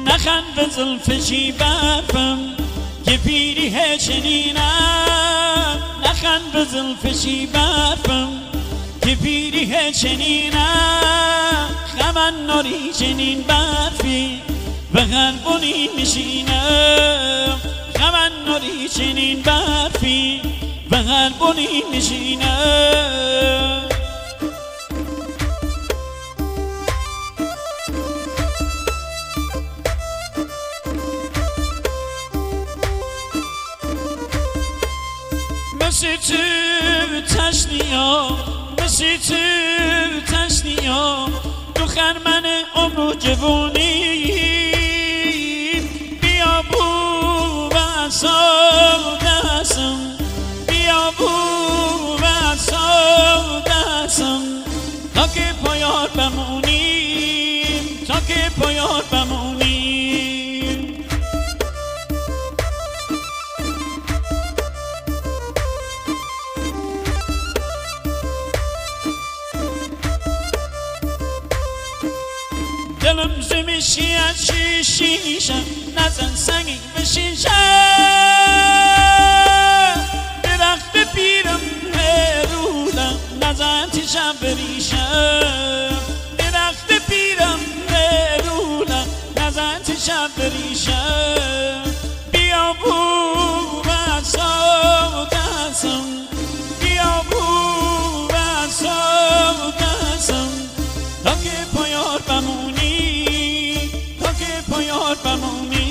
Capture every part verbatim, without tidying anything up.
نخند به زلف شیبرفم که پیری چنینم، نخند به زلف شیبرفم که پیری چنینم. خمن ناری چنین برفی و قلبونی نشینم، خمن ناری چنین برفی و قلبونی نشینم. مثل تو تشنیام، مثل تو تشنیام، تو خرمن عمر و جوانی. بیا بو و سودستم، بیا بو و سودستم، تا که پایار بمونیم، تا که پایار بمونیم. دلم زمشی از شیشم، نزن سنگی به شیشم. درخت پیرم هرولم، نزن تیشم بریشم. درخت پیرم هرولم، نزن تیشم بریشم. بیا بو و سودستم، بیا بو و سودستم، تا که پایار بمونی، تا که پایار بمونی.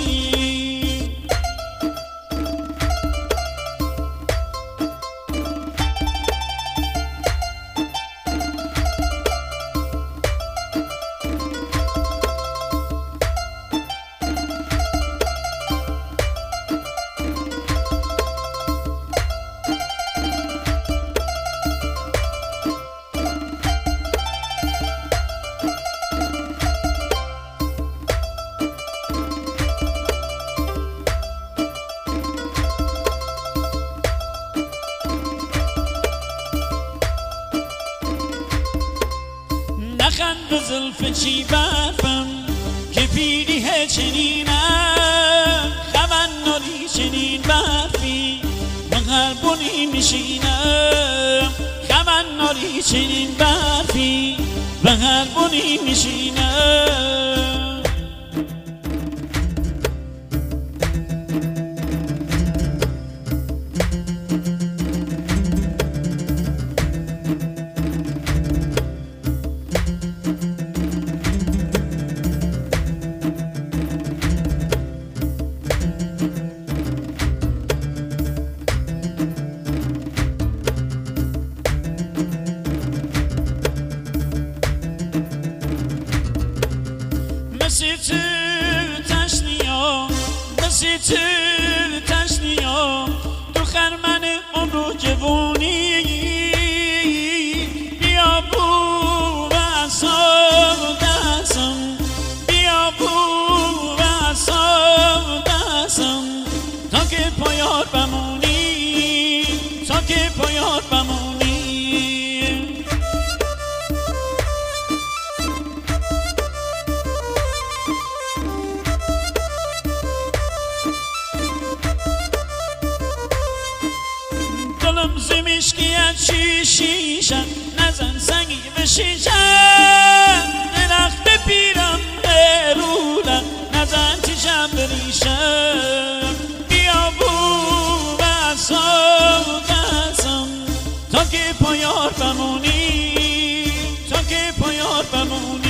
نخند به زلف شیبرفم که پیری چنینم. خمن ناری چنین برفی و قلبونی نشینم، خمن ناری چنین برفی و قلبونی نشینم. مثل تو تشنیام، مثل تو تشنیام، تو خرمن عمر و جوانی. بیا بو و سودستم، بیا بو و سودستم، تا که پایار بمونی، تا که پایار بمونی. دلم زمشکی از شیشم، نزن سنگی به شیشم. درخت پیرم هرولم، نزن تیشم بریشم. بیا بو و سودستم، تا که پایار بمونی، تا که پایار بمونی.